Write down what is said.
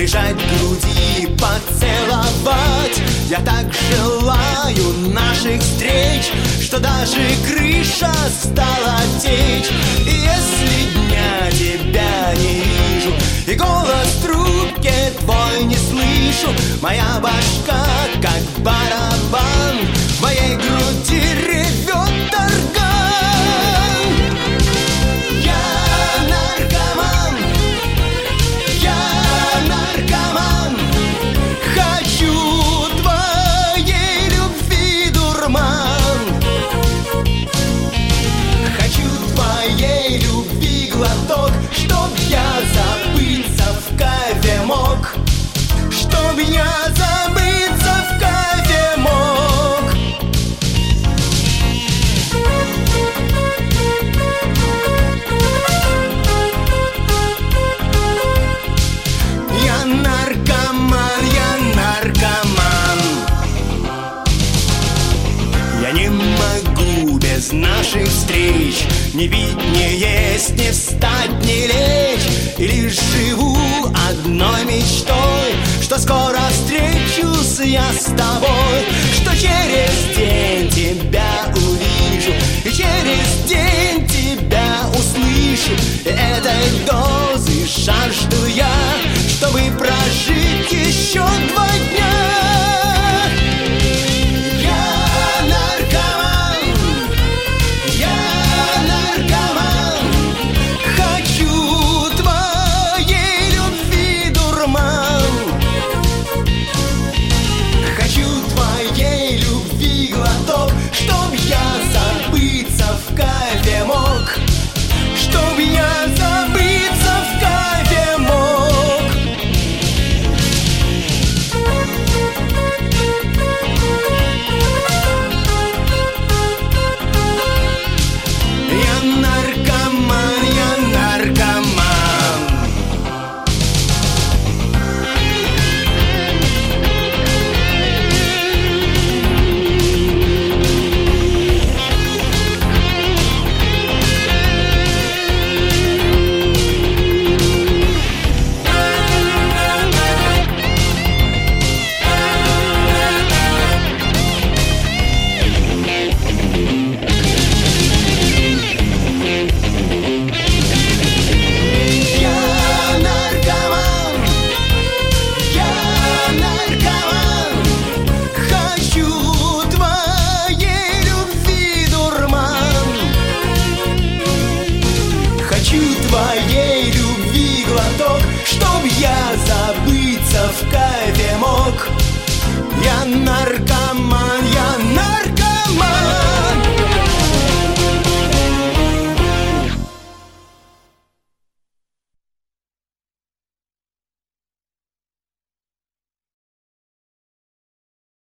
прижать к груди, поцеловать. Я так желаю наших встреч, что даже крыша стала течь. И если дня тебя не вижу и голос в трубке твой не слышу, моя башка как барабан, в моей груди ревет орган. Я наркоман, я наркоман, хочу твоей любви дурман, хочу твоей любви глоток, чтоб я забыться в кайфе мог, чтоб я забыться в кайфе мог. Я наркоман, я наркоман. Я не могу без наших встреч не пить, не есть, не встать, не лечь. И лишь живу одной мечтой, что скоро встречусь я с тобой, что через день тебя увижу и через день тебя услышу. И этой дозы жажду я, чтобы прожить еще 2 дня. Я наркоман, я наркоман, хочу твоей любви дурман, хочу твоей любви глоток, чтоб я забыться в кайфе мог, чтоб я забыться в кайфе мог. Я наркоман, я наркоман. Твоей любви глоток, чтоб я забыться в кайфе мог. Я наркоман.